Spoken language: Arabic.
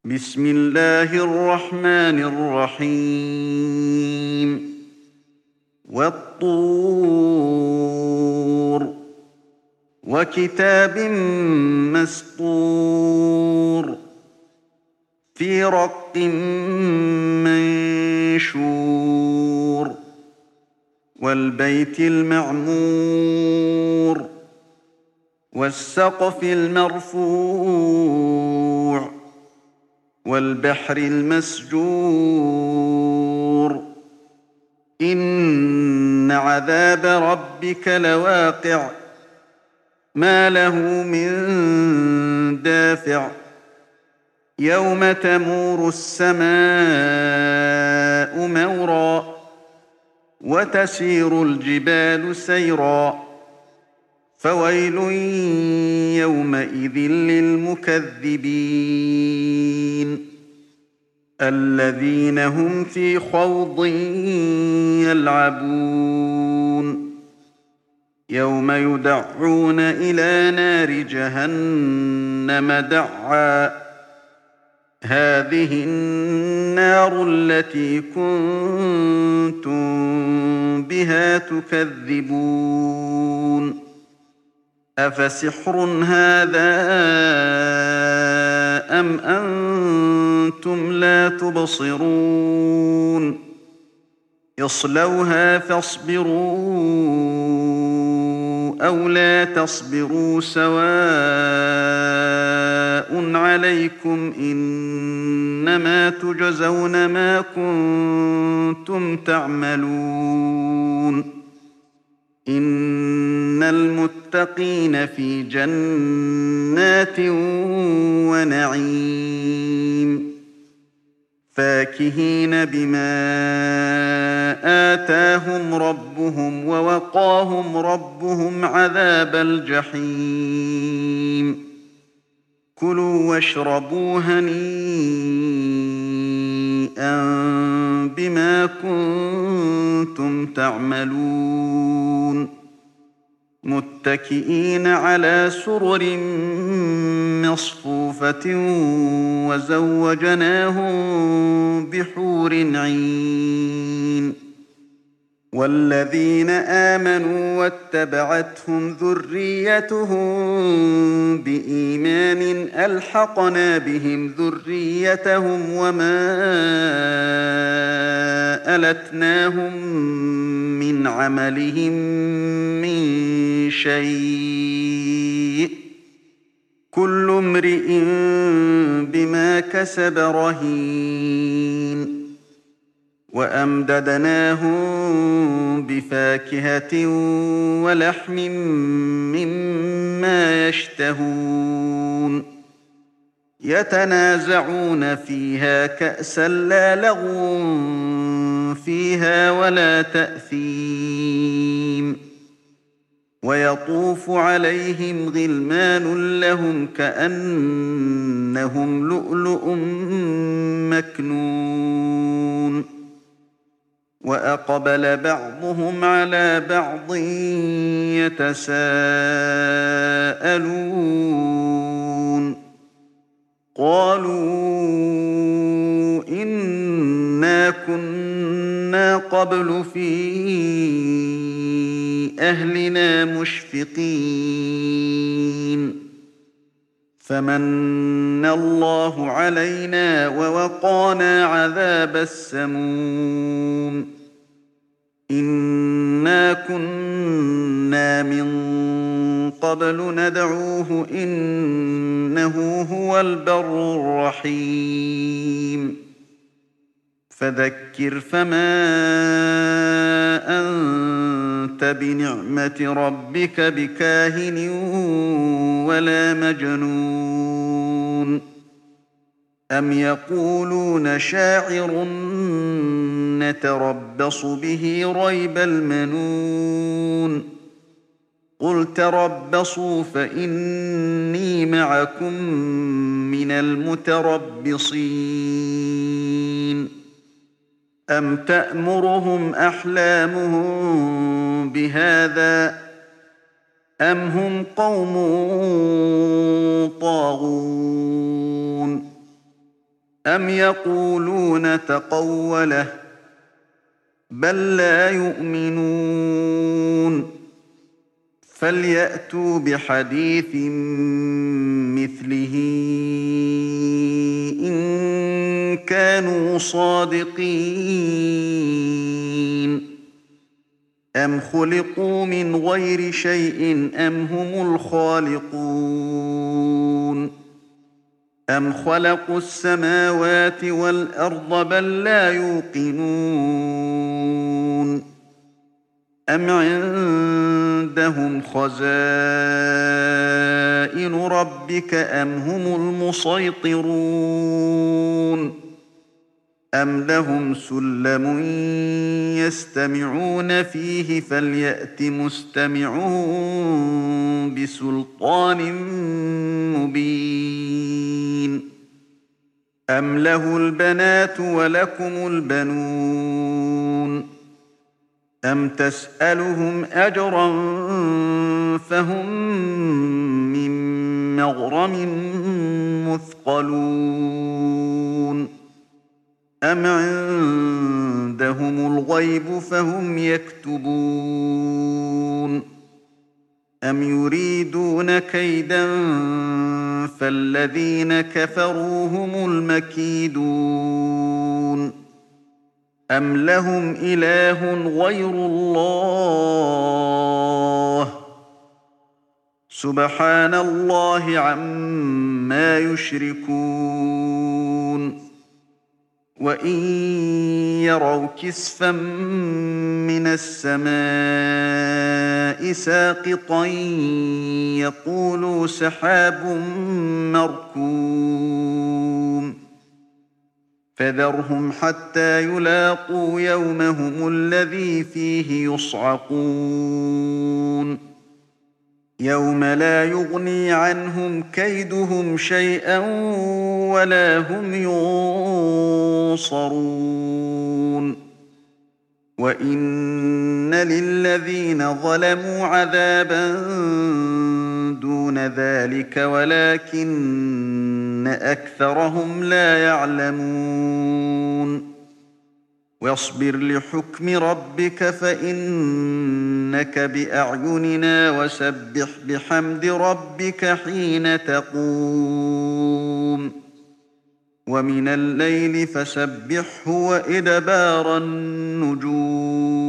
بسم الله الرحمن الرحيم والطور وكتاب مسطور في رق منشور والبيت المعمور والسقف المرفوع والبحر المسجور إن عذاب ربك لواقع ما له من دافع يوم تمور السماء مورا وتسير الجبال سيرا فويل يومئذ للمكذبين الذين هم في خوض يلعبون يوم يدعون إلى نار جهنم دعا هذه النار التي كنتم بها تكذبون أفسحر هذا أم أنتم لا تبصرون اصلوها فاصبروا أو لا تصبروا سواء عليكم إنما تجزون ما كنتم تعملون إن المتقين في جنات ونعيم فاكهين بما آتاهم ربهم ووقاهم ربهم عذاب الجحيم كلوا واشربوا هنيئا بما كنتم تعملون متكئين على سرر مصفوفة وزوجناهم بحور عين والذين آمنوا واتبعتهم ذريتهم بإيمان ألحقنا بهم ذريتهم وما ألتناهم من عملهم من شيء كل امرئ بما كسب رهين وأمددناهم بفاكهة ولحم مما يشتهون يتنازعون فيها كأسا لا لغو فيها ولا تأثيم ويطوف عليهم غلمان لهم كأنهم لؤلؤ مكنون وأقبل بعضهم على بعض يتساءلون قالوا إنا كنا قبل في أهلنا مشفقين فمن الله علينا ووقانا عذاب السموم إنا كنا من قبل ندعوه إنه هو البر الرحيم فذكر فما أنت بنعمة ربك بكاهن ولا مجنون أم يقولون شاعر نتربص به ريب المنون قل تربصوا فإني معكم من المتربصين أم تأمرهم أحلامهم بهذا أم هم قوم طاغون أم يقولون تقوله بل لا يؤمنون فليأتوا بحديث مثله إن كانوا صادقين أم خلقوا من غير شيء أم هم الخالقون أم خلقوا السماوات والأرض بل لا يوقنون أم عندهم خزائن ربك أم هم المسيطرون أم لهم سلم يستمعون فيه فليأت مستمعون بسلطان مبين أم له البنات ولكم البنون أم تسألهم أجرا فهم من مغرم مثقلون أم عندهم الغيب فهم يكتبون أم يريدون كيدا فالذين كفروا هم المكيدون أم لهم إله غير الله سبحان الله عما يشركون وإن يروا كسفا من السماء ساقطا يقولوا سحاب مركوم فذرهم حتى يلاقوا يومهم الذي فيه يصعقون يوم لا يغني عنهم كيدهم شيئا ولا هم ينصرون وإن للذين ظلموا عذابا دون ذلك ولكن أكثرهم لا يعلمون واصبر لحكم ربك فإنك بأعيننا وسبح بحمد ربك حين تقوم ومن الليل فسبحه وإدبار النجوم